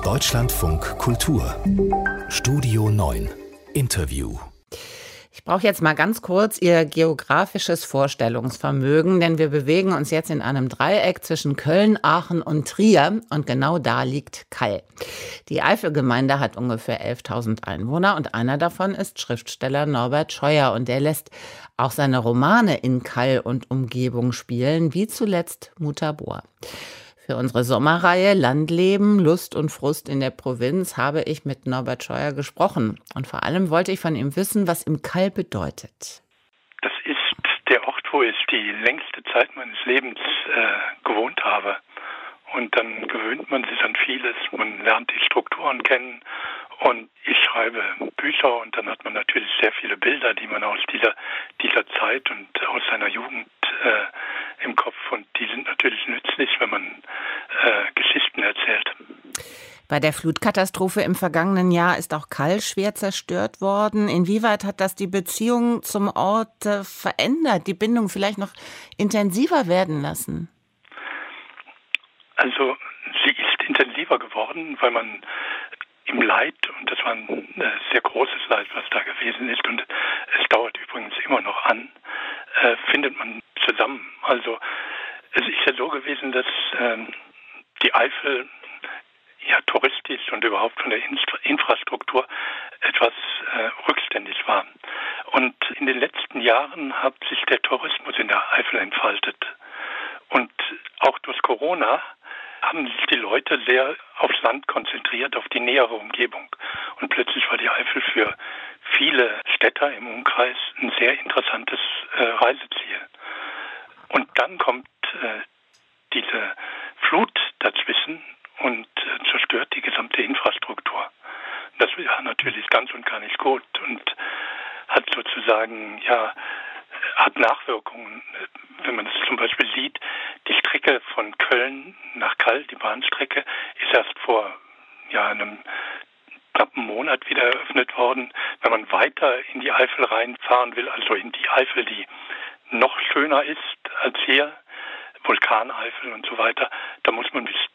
Deutschlandfunk Kultur Studio 9 Interview. Ich brauche jetzt mal ganz kurz Ihr geografisches Vorstellungsvermögen, denn wir bewegen uns jetzt in einem Dreieck zwischen Köln, Aachen und Trier und genau da liegt Kall. Die Eifelgemeinde hat ungefähr 11.000 Einwohner und einer davon ist Schriftsteller Norbert Scheuer und der lässt auch seine Romane in Kall und Umgebung spielen, wie zuletzt Mutabor. Für unsere Sommerreihe Landleben, Lust und Frust in der Provinz habe ich mit Norbert Scheuer gesprochen. Und vor allem wollte ich von ihm wissen, was ihm Kall bedeutet. Das ist der Ort, wo ich die längste Zeit meines Lebens gewohnt habe. Und dann gewöhnt man sich an vieles, man lernt die Strukturen kennen. Und ich schreibe Bücher und dann hat man natürlich sehr viele Bilder, die man aus dieser Zeit und aus seiner Jugend im Kopf. Und die sind natürlich nützlich, wenn man Geschichten erzählt. Bei der Flutkatastrophe im vergangenen Jahr ist auch Kall schwer zerstört worden. Inwieweit hat das die Beziehung zum Ort verändert, die Bindung vielleicht noch intensiver werden lassen? Also sie ist intensiver geworden, weil man im Leid, und das war ein sehr großes Leid, was da gewesen ist, und es dauert übrigens immer noch an, findet man zusammen. Also es ist ja so gewesen, dass die Eifel ja touristisch und überhaupt von der Infrastruktur etwas rückständig war. Und in den letzten Jahren hat sich der Tourismus in der Eifel entfaltet. Und auch durch Corona haben sich die Leute sehr aufs Land konzentriert, auf die nähere Umgebung. Und plötzlich war die Eifel für viele Städter im Umkreis ein sehr interessantes Reiseziel. Und dann kommt diese Flut dazwischen und zerstört die gesamte Infrastruktur. Das war natürlich ganz und gar nicht gut und hat sozusagen, hat Nachwirkungen. Wenn man es zum Beispiel sieht, die Strecke von Köln nach Kall, die Bahnstrecke, ist erst vor einem knappen Monat wieder eröffnet worden. Wenn man weiter in die Eifel reinfahren will, also in die Eifel, die noch schöner ist als hier, Vulkaneifel und so weiter, da muss man bis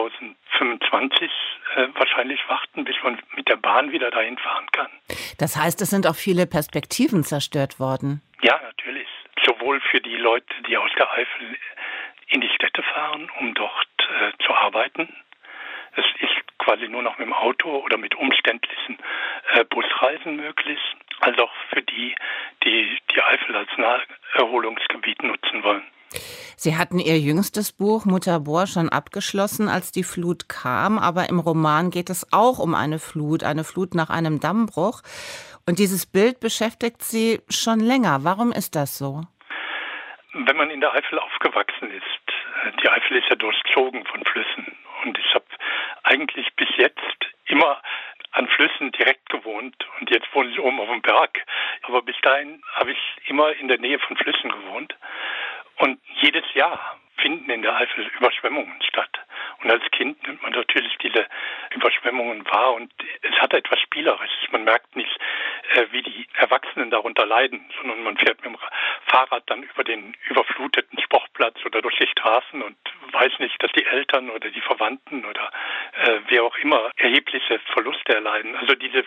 2025 wahrscheinlich warten, bis man mit der Bahn wieder dahin fahren kann. Das heißt, es sind auch viele Perspektiven zerstört worden. Ja, natürlich. Sowohl für die Leute, die aus der Eifel in die Städte fahren, um dort zu arbeiten. Es ist quasi nur noch mit dem Auto oder mit umständlichen Busreisen möglich, als auch für die Eifel als Naherholungsgebiet nutzen wollen. Sie hatten Ihr jüngstes Buch Mutabor schon abgeschlossen, als die Flut kam, aber im Roman geht es auch um eine Flut nach einem Dammbruch. Und dieses Bild beschäftigt Sie schon länger. Warum ist das so? Wenn man in der Eifel aufgewachsen ist, die Eifel ist ja durchzogen von Flüssen. Und ich habe eigentlich bis jetzt immer an Flüssen direkt gewohnt und jetzt wohne ich oben auf dem Berg. Aber bis dahin habe ich immer in der Nähe von Flüssen gewohnt. Und jedes Jahr finden in der Eifel Überschwemmungen statt. Und als Kind nimmt man natürlich diese Überschwemmungen wahr und es hat etwas Spielerisches. Man merkt nicht, wie die Erwachsenen darunter leiden, sondern man fährt mit dem Fahrrad dann über den überfluteten Sportplatz oder durch die Straßen und weiß nicht, dass die Eltern oder die Verwandten oder wer auch immer erhebliche Verluste erleiden. Also diese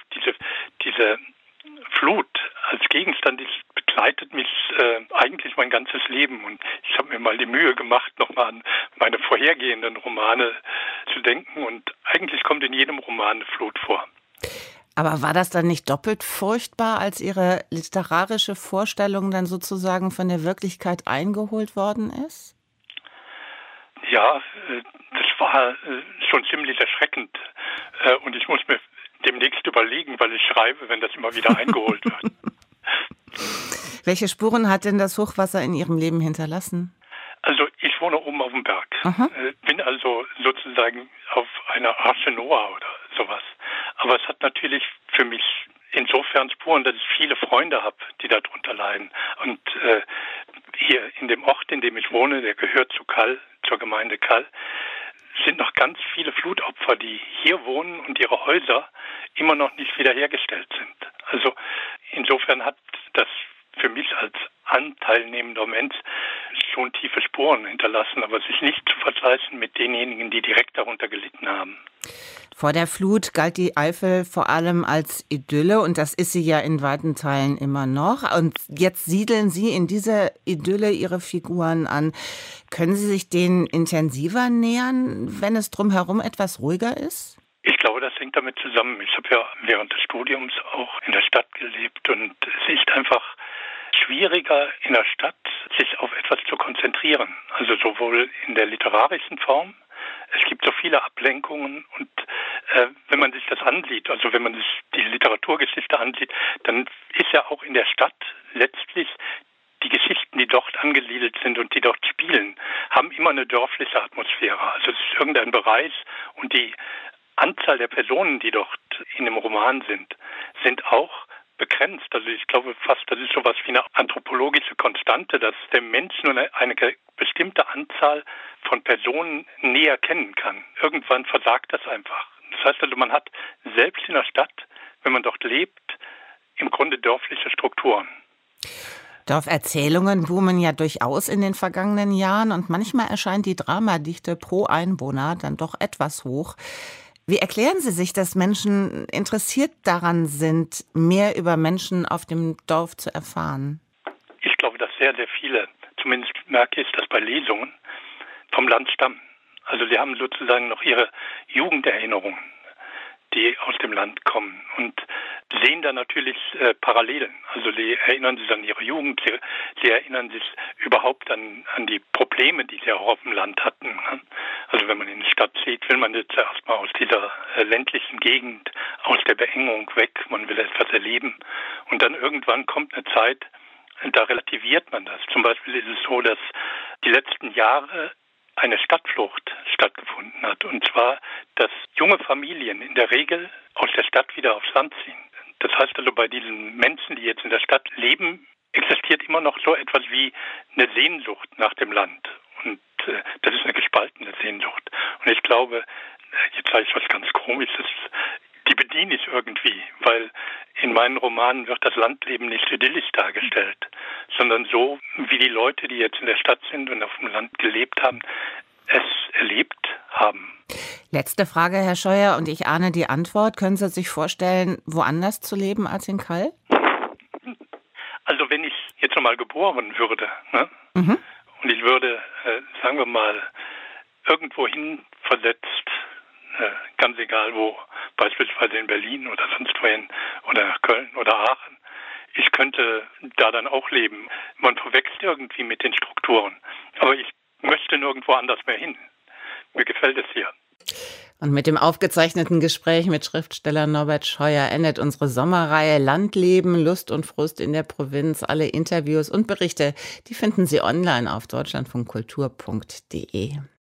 Flut als Gegenstand begleitet mich eigentlich mein ganzes Leben. Und ich habe mir mal die Mühe gemacht, nochmal an meine vorhergehenden Romane zu denken. Und eigentlich kommt in jedem Roman eine Flut vor. Aber war das dann nicht doppelt furchtbar, als Ihre literarische Vorstellung dann sozusagen von der Wirklichkeit eingeholt worden ist? Ja, das war schon ziemlich erschreckend. Und ich muss mir demnächst überlegen, weil ich schreibe, wenn das immer wieder eingeholt wird. Welche Spuren hat denn das Hochwasser in Ihrem Leben hinterlassen? Also ich wohne oben auf dem Berg, bin also sozusagen auf einer Arche Noah oder sowas. Aber es hat natürlich für mich insofern Spuren, dass ich viele Freunde habe, die darunter leiden. Und hier in dem Ort, in dem ich wohne, der gehört zu Kall, zur Gemeinde Kall, sind noch ganz viele Flutopfer, die hier wohnen und ihre Häuser immer noch nicht wiederhergestellt sind. Also insofern hat das für mich als anteilnehmender Mensch schon tiefe Spuren hinterlassen, aber sich nicht zu vergleichen mit denjenigen, die direkt darunter gelitten haben. Vor der Flut galt die Eifel vor allem als Idylle und das ist sie ja in weiten Teilen immer noch. Und jetzt siedeln Sie in dieser Idylle Ihre Figuren an. Können Sie sich denen intensiver nähern, wenn es drumherum etwas ruhiger ist? Ich glaube, das hängt damit zusammen. Ich habe ja während des Studiums auch in der Stadt gelebt und es ist einfach schwieriger in der Stadt, sich auf etwas zu konzentrieren. Also sowohl in der literarischen Form. Es gibt so viele Ablenkungen und wenn man sich das ansieht, also wenn man sich die Literaturgeschichte ansieht, dann ist ja auch in der Stadt letztlich die Geschichten, die dort angesiedelt sind und die dort spielen, haben immer eine dörfliche Atmosphäre. Also es ist irgendein Bereich und die Anzahl der Personen, die dort in dem Roman sind auch begrenzt. Also ich glaube fast, das ist sowas wie eine anthropologische Konstante, dass der Mensch nur eine bestimmte Anzahl von Personen näher kennen kann. Irgendwann versagt das einfach. Das heißt also, man hat selbst in der Stadt, wenn man dort lebt, im Grunde dörfliche Strukturen. Dorferzählungen boomen ja durchaus in den vergangenen Jahren und manchmal erscheint die Dramadichte pro Einwohner dann doch etwas hoch. Wie erklären Sie sich, dass Menschen interessiert daran sind, mehr über Menschen auf dem Dorf zu erfahren? Ich glaube, dass sehr, sehr viele, zumindest merke ich das bei Lesungen, vom Land stammen. Also sie haben sozusagen noch ihre Jugenderinnerungen, die aus dem Land kommen und sehen da natürlich Parallelen. Also sie erinnern sich an ihre Jugend, sie erinnern sich überhaupt an die Probleme, die sie auch auf dem Land hatten. Also wenn man in die Stadt zieht, will man jetzt erstmal aus dieser ländlichen Gegend, aus der Beengung weg, man will etwas erleben. Und dann irgendwann kommt eine Zeit, da relativiert man das. Zum Beispiel ist es so, dass die letzten Jahre eine Stadtflucht stattgefunden hat. Und zwar, dass junge Familien in der Regel aus der Stadt wieder aufs Land ziehen. Das heißt also, bei diesen Menschen, die jetzt in der Stadt leben, existiert immer noch so etwas wie eine Sehnsucht nach dem Land. Und das ist eine gespaltene Sehnsucht. Und ich glaube, jetzt sage ich was ganz Komisches, die bediene ich irgendwie, weil in meinen Romanen wird das Landleben nicht idyllisch dargestellt, sondern so, wie die Leute, die jetzt in der Stadt sind und auf dem Land gelebt haben, es erlebt haben. Letzte Frage, Herr Scheuer, und ich ahne die Antwort. Können Sie sich vorstellen, woanders zu leben als in Kall? Also wenn ich jetzt nochmal geboren würde, ne? Und ich würde, sagen wir mal, irgendwohin versetzt, ganz egal wo, beispielsweise in Berlin oder sonst wohin oder Köln oder Aachen. Ich könnte da dann auch leben. Man verwechselt irgendwie mit den Strukturen. Aber ich möchte nirgendwo anders mehr hin. Mir gefällt es hier. Und mit dem aufgezeichneten Gespräch mit Schriftsteller Norbert Scheuer endet unsere Sommerreihe Landleben, Lust und Frust in der Provinz. Alle Interviews und Berichte, die finden Sie online auf deutschlandfunkkultur.de.